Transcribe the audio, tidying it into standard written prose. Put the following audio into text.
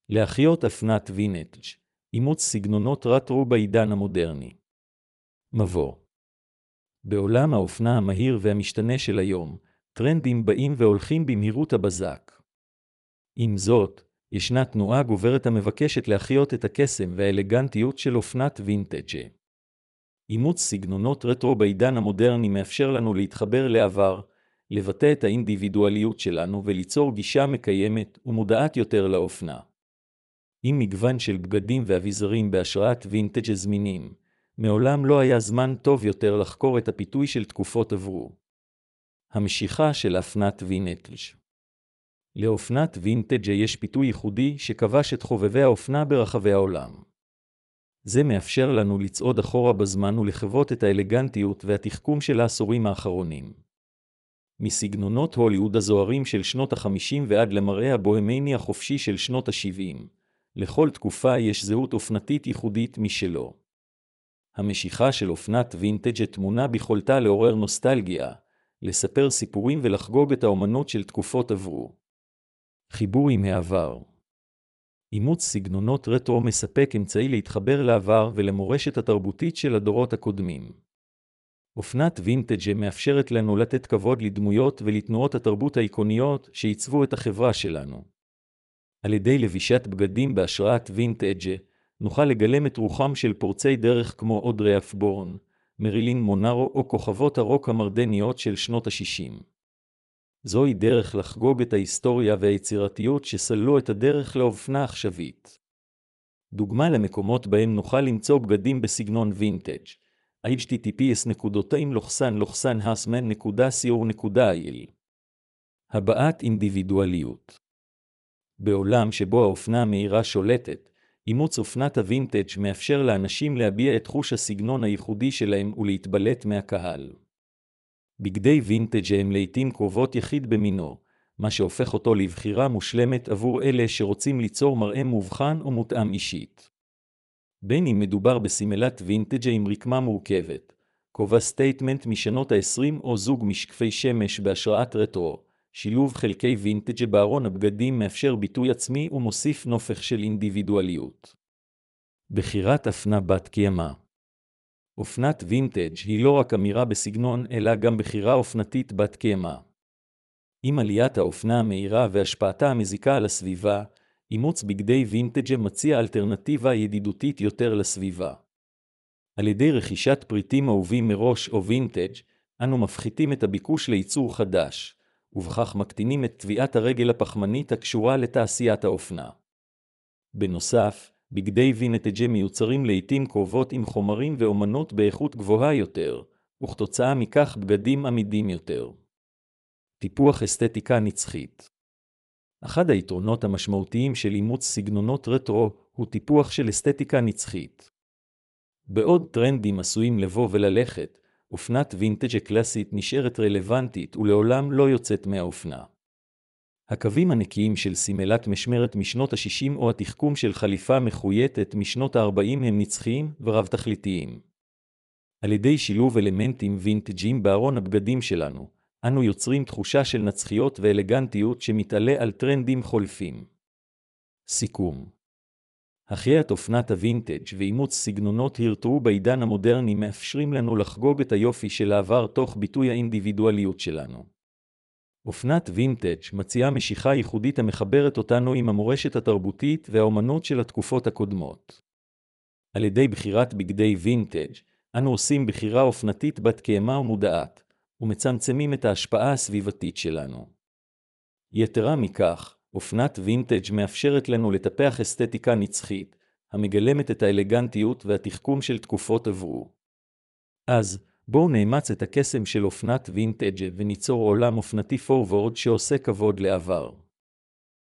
להחיות אופנת וינטג', אימוץ סגנונות רטרו בעידן המודרני. מבוא. בעולם האופנה המהיר והמשתנה של היום, טרנדים באים והולכים במהירות הבזק. עם זאת, ישנה תנועה גוברת המבקשת להחיות את הקסם והאלגנטיות של אופנת וינטג'. אימוץ סגנונות רטרו בעידן המודרני מאפשר לנו להתחבר לעבר, לבטא את האינדיבידואליות שלנו וליצור גישה מקיימת ומודעת יותר לאופנה. עם מגוון של בגדים ואביזרים בהשראת וינטג' זמינים, מעולם לא היה זמן טוב יותר לחקור את הפיתוי של תקופות עברו. המשיכה של אופנת וינטג'. לאופנת וינטג' יש פיתוי ייחודי שכבש את חובבי האופנה ברחבי העולם. זה מאפשר לנו לצעוד אחורה בזמן ולחוות את האלגנטיות והתחכום של העשורים האחרונים. מסגנונות הוליווד הזוהרים של שנות ה-50 ועד למראה הבוהמני החופשי של שנות ה-70, לכל תקופה יש זהות אופנתית ייחודית משלו. המשיכה של אופנת וינטג' תמונה ביכולתה לעורר נוסטלגיה, לספר סיפורים ולחגוג את האומנות של תקופות עברו. חיבור עם העבר. אימוץ סגנונות רטרו מספק אמצעי להתחבר לעבר ולמורשת התרבותית של הדורות הקודמים. אופנת וינטג' מאפשרת לנו לתת כבוד לדמויות ולתנועות התרבות האיקוניות שעיצבו את החברה שלנו. על ידי לבישת בגדים בהשראת וינטג' נוכל לגלם את רוחם של פורצי דרך כמו אודרי הפבורן, מרילין מונרו או כוכבות הרוק המרדניות של שנות ה-60. זוהי דרך לחגוג את ההיסטוריה והיצירתיות שסללו את הדרך לאופנה עכשווית. דוגמה למקומות בהם נוכל למצוא בגדים בסגנון וינטג' https://hasman.co.il. הבעת אינדיבידואליות. בעולם שבו האופנה המהירה שולטת, אימוץ אופנת הווינטג' מאפשר לאנשים להביע את חוש הסגנון הייחודי שלהם ולהתבלט מהקהל. בגדי וינטג' הם לעתים קרובות יחיד במינו, מה שהופך אותו לבחירה מושלמת עבור אלה שרוצים ליצור מראה מובחן או מותאם אישית. בין אם מדובר בסימלת וינטג' עם רקמה מורכבת, כובע סטייטמנט משנות ה-20 או זוג משקפי שמש בהשראת רטרו, שילוב חלקי וינטג' בארון הבגדים מאפשר ביטוי עצמי ומוסיף נופך של אינדיבידואליות. בחירת אופנה בת קיימא. אופנת וינטג' היא לא רק אמירה בסגנון, אלא גם בחירה אופנתית בת קיימא. עם עליית האופנה המהירה והשפעתה המזיקה על הסביבה, אימוץ בגדי וינטג' מציע אלטרנטיבה ידידותית יותר לסביבה. על ידי רכישת פריטים אהובים מראש או וינטג', אנו מפחיתים את הביקוש לייצור חדש, ובכך מקטינים את טביעת הרגל הפחמנית הקשורה לתעשיית האופנה. בנוסף, בגדי וינטג' מיוצרים לעתים קרובות עם חומרים ואומנות באיכות גבוהה יותר, וכתוצאה מכך בגדים עמידים יותר. טיפוח אסתטיקה נצחית. אחד היתרונות המשמעותיים של אימוץ סגנונות רטרו הוא טיפוח של אסתטיקה נצחית. בעוד טרנדים עשויים לבוא וללכת, אופנת וינטג' קלאסית נשארת רלוונטית ולעולם לא יוצאת מהאופנה. הקווים הנקיים של סימלת משמרת משנות ה-60 או התחכום של חליפה מחויטת משנות ה-40 הם נצחיים ורב תכליתיים. על ידי שילוב אלמנטים וינטג'ים בארון הבגדים שלנו, אנו יוצרים תחושה של נצחיות ואלגנטיות שמתעלה על טרנדים חולפים. סיכום. החיית אופנת הווינטג' ואימוץ סגנונות הרטרו בעידן המודרני מאפשרים לנו לחגוג את היופי של העבר תוך ביטוי האינדיבידואליות שלנו. אופנת וינטג' מציעה משיכה ייחודית המחברת אותנו עם המורשת התרבותית והאומנות של התקופות הקודמות. על ידי בחירת בגדי וינטג' אנו עושים בחירה אופנתית בת קיימא ומודעת, ומצמצמים את ההשפעה הסביבתית שלנו. יתרה מכך, אופנת וינטג' מאפשרת לנו לטפח אסתטיקה נצחית, המגלמת את האלגנטיות והתחכום של תקופות עברו. אז, בואו נאמץ את הקסם של אופנת וינטג' וניצור עולם אופנתי פורוורד שעושה כבוד לעבר.